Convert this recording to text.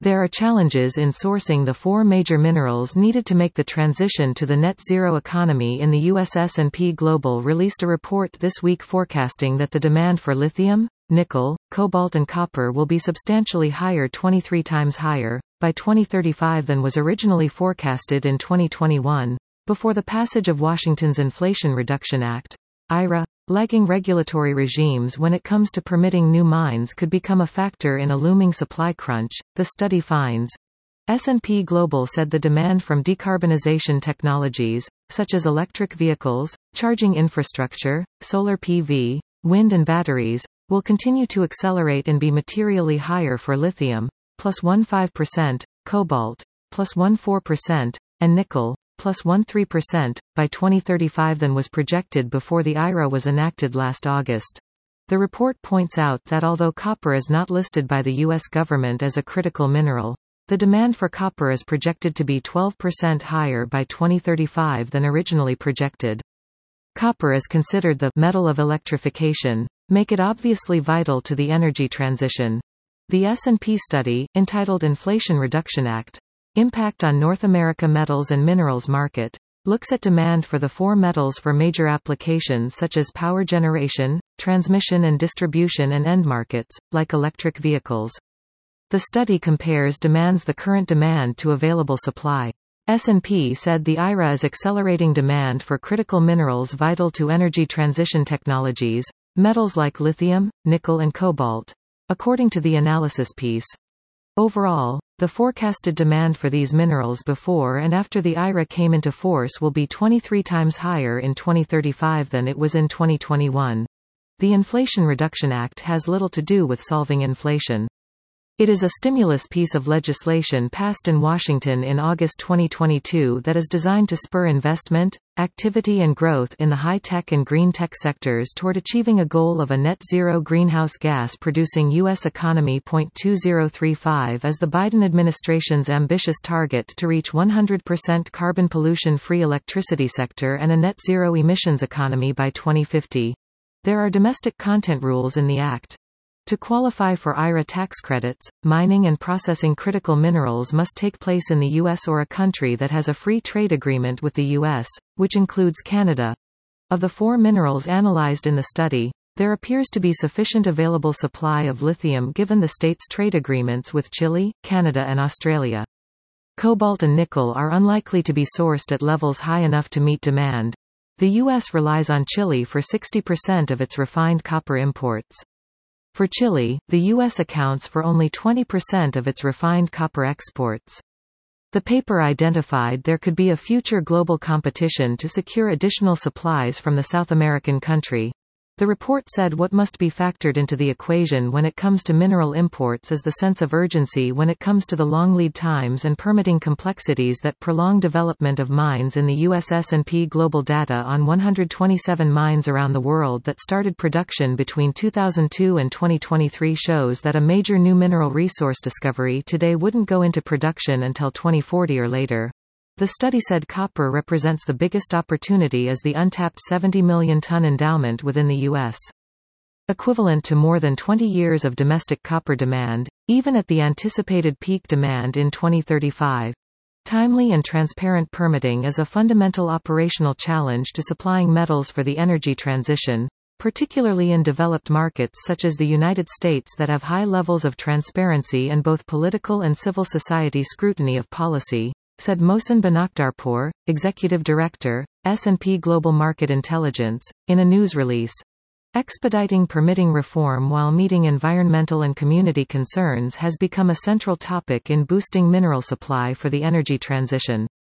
There are challenges in sourcing the four major minerals needed to make the transition to the net zero economy in the US. S&P Global released a report this week forecasting that the demand for lithium, nickel, cobalt and copper will be substantially higher, 23 times higher, by 2035 than was originally forecasted in 2021, before the passage of Washington's Inflation Reduction Act, IRA. Lagging regulatory regimes when it comes to permitting new mines could become a factor in a looming supply crunch, the study finds. S&P Global said the demand from decarbonization technologies, such as electric vehicles, charging infrastructure, solar PV, wind and batteries, will continue to accelerate and be materially higher for lithium, plus 15%, cobalt, plus 14%, and nickel, plus 13%, by 2035 than was projected before the IRA was enacted last August. The report points out that although copper is not listed by the U.S. government as a critical mineral, the demand for copper is projected to be 12% higher by 2035 than originally projected. Copper is considered the metal of electrification, make it obviously vital to the energy transition. The S&P study, entitled Inflation Reduction Act, Impact on North America Metals and Minerals Market, looks at demand for the four metals for major applications such as power generation, transmission and distribution and end markets, like electric vehicles. The study compares the current demand to available supply. S&P said the IRA is accelerating demand for critical minerals vital to energy transition technologies, metals like lithium, nickel and cobalt, according to the analysis piece. Overall, the forecasted demand for these minerals before and after the IRA came into force will be 23 times higher in 2035 than it was in 2021. The Inflation Reduction Act has little to do with solving inflation. It is a stimulus piece of legislation passed in Washington in August 2022 that is designed to spur investment, activity and growth in the high-tech and green tech sectors toward achieving a goal of a net-zero greenhouse gas-producing U.S. economy. 2035 is the Biden administration's ambitious target to reach 100% carbon pollution-free electricity sector and a net-zero emissions economy by 2050. There are domestic content rules in the act. To qualify for IRA tax credits, mining and processing critical minerals must take place in the U.S. or a country that has a free trade agreement with the U.S., which includes Canada. Of the four minerals analyzed in the study, there appears to be sufficient available supply of lithium given the states' trade agreements with Chile, Canada and Australia. Cobalt and nickel are unlikely to be sourced at levels high enough to meet demand. The U.S. relies on Chile for 60% of its refined copper imports. For Chile, the U.S. accounts for only 20% of its refined copper exports. The paper identified there could be a future global competition to secure additional supplies from the South American country. The report said what must be factored into the equation when it comes to mineral imports is the sense of urgency when it comes to the long lead times and permitting complexities that prolong development of mines in the U.S. S&P Global data on 127 mines around the world that started production between 2002 and 2023 shows that a major new mineral resource discovery today wouldn't go into production until 2040 or later. The study said copper represents the biggest opportunity as the untapped 70 million ton endowment within the U.S. Equivalent to more than 20 years of domestic copper demand, even at the anticipated peak demand in 2035. Timely and transparent permitting is a fundamental operational challenge to supplying metals for the energy transition, particularly in developed markets such as the United States that have high levels of transparency and both political and civil society scrutiny of policy, said Mohsen Banakdarpour, Executive Director, S&P Global Market Intelligence, in a news release. Expediting permitting reform while meeting environmental and community concerns has become a central topic in boosting mineral supply for the energy transition.